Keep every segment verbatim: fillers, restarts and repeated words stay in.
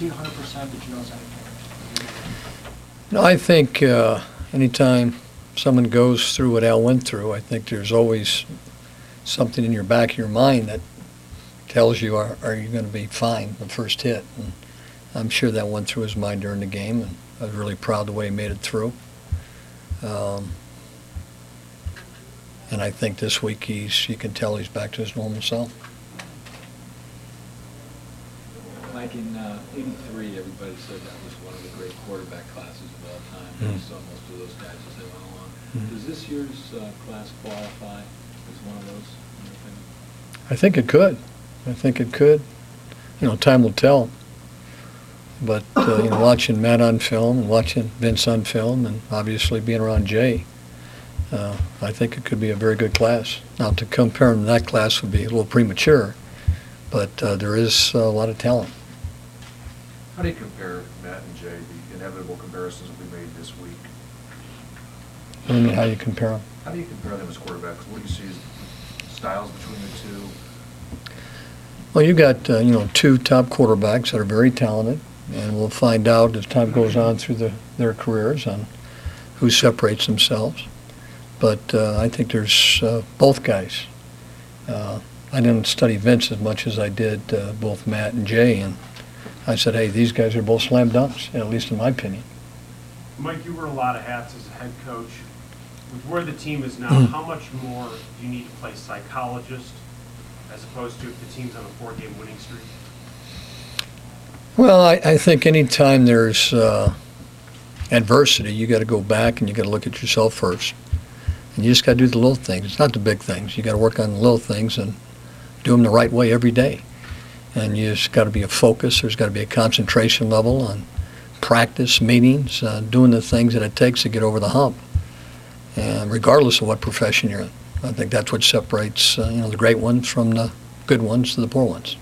he one hundred percent that you know anything? No, I think uh, anytime someone goes through what Al went through, I think there's always something in your back of your mind that tells you, are, are you going to be fine the first hit? And I'm sure that went through his mind during the game, and I was really proud the way he made it through. Um, and I think this week he's, you can tell he's back to his normal self. Mike, in uh, eighty-three, everybody said that was one of the great quarterback classes of all time. Mm-hmm. We saw most of those guys as they went along. Mm-hmm. Does this year's uh, class qualify as one of those, in your opinion? I think it could. I think it could. You know, time will tell. But, uh, you know, watching Matt on film and watching Vince on film and obviously being around Jay, uh, I think it could be a very good class. Now, to compare him to that class would be a little premature, but uh, there is a lot of talent. How do you compare Matt and Jay, the inevitable comparisons that we made this week? What do you mean, how do you compare them? How do you compare them as quarterbacks? What do you see as styles between the two? Well, you got, uh, you know, two top quarterbacks that are very talented, and we'll find out as time goes on through the, their careers on who separates themselves. But uh, I think there's uh, both guys. Uh, I didn't study Vince as much as I did uh, both Matt and Jay, and I said, hey, these guys are both slam dunks, at least in my opinion. Mike, you wear a lot of hats as a head coach. With where the team is now, how much more do you need to play psychologist as opposed to if the team's on a four-game winning streak? Well, I, I think anytime there's uh, adversity, you got to go back and you got to look at yourself first. And you just got to do the little things. It's not the big things. You got to work on the little things and do them the right way every day. And you just got to be a focus. There's got to be a concentration level on practice, meetings, uh, doing the things that it takes to get over the hump. And regardless of what profession you're in, I think that's what separates uh, you know the great ones from the good ones to the poor ones.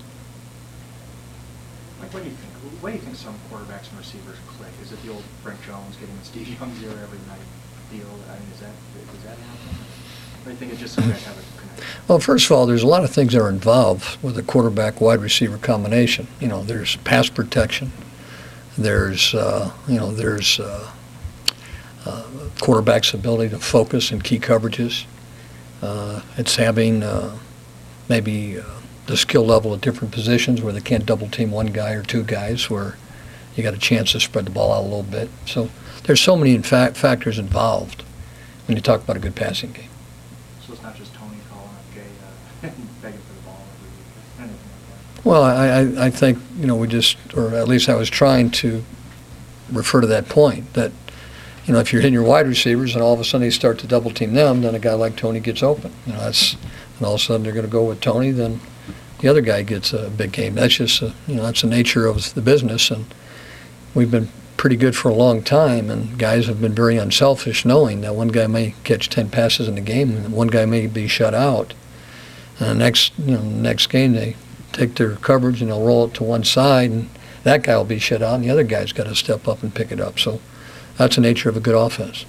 Like, what do you think? What do you think some quarterbacks and receivers click? Is it the old Frank Jones getting the Steve Young zero every night deal? I mean, is that does that happen? Or do you think it's just some guys have a connection? Well, first of all, there's a lot of things that are involved with a quarterback-wide receiver combination. You know, there's pass protection. There's, uh, you know, there's uh, uh, quarterback's ability to focus in key coverages. Uh, it's having uh, maybe uh, the skill level at different positions where they can't double team one guy or two guys, where you got a chance to spread the ball out a little bit. So there's so many in fact factors involved when you talk about a good passing game. So it's not just Tony calling up Jay uh, and begging for the ball every week, anything like that. Well, I, I, I think, you know, we just, or at least I was trying to refer to that point, that, you know, if you're hitting your wide receivers and all of a sudden they start to double team them, then a guy like Tony gets open. You know, that's, and all of a sudden they're going to go with Tony, then the other guy gets a big game. That's just, a, you know, that's the nature of the business, and we've been pretty good for a long time, and guys have been very unselfish, knowing that one guy may catch ten passes in a game and one guy may be shut out. And the next, you know, next game they take their coverage and they'll roll it to one side, and that guy will be shut out, and the other guy's got to step up and pick it up. So that's the nature of a good offense.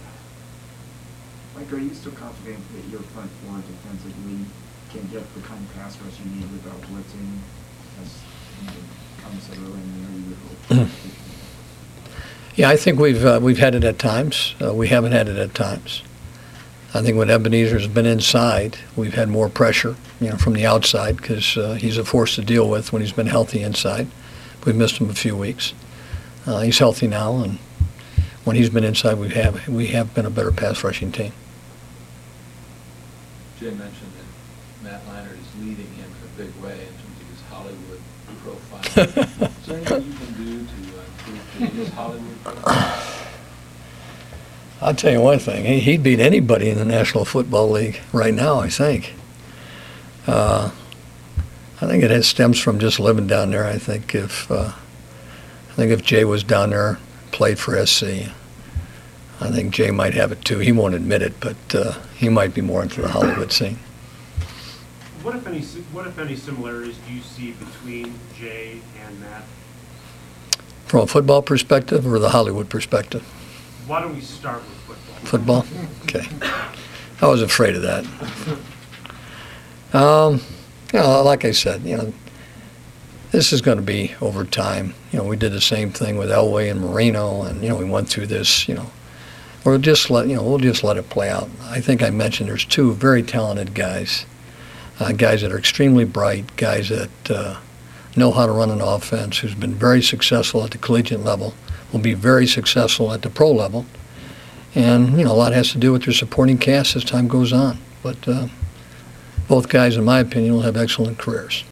Mike, are you still confident that your front four defensively can get the kind of pass rush you need without blitzing, as you know, Thomas said earlier in the year, you would hope? Yeah, I think we've uh, we've had it at times. Uh, we haven't had it at times. I think when Ebenezer's been inside, we've had more pressure, you know, from the outside, because uh, he's a force to deal with when he's been healthy inside. We've missed him a few weeks. Uh, he's healthy now, and when he's been inside, we have we have been a better pass rushing team. Jay mentioned that Matt Leinart is leading him in a big way in terms of his Hollywood profile. Is there anything you can do to uh, improve his Hollywood profile? I'll tell you one thing. He, he'd beat anybody in the National Football League right now, I think. Uh, I think it has, stems from just living down there. I think if uh, I think if Jay was down there, played for S C, I think Jay might have it too. He won't admit it, but uh, he might be more into the Hollywood scene. What if any what if any similarities do you see between Jay and Matt? From a football perspective or the Hollywood perspective? Why don't we start with football? Football? Okay. I was afraid of that. Um, you know, like I said, you know, this is going to be over time. You know, we did the same thing with Elway and Moreno, and, you know, we went through this, you know. We'll just let, you know, we'll just let it play out. I think I mentioned there's two very talented guys, uh, guys that are extremely bright, guys that uh, know how to run an offense, who's been very successful at the collegiate level, will be very successful at the pro level. And, you know, a lot has to do with their supporting cast as time goes on. But uh, both guys, in my opinion, will have excellent careers.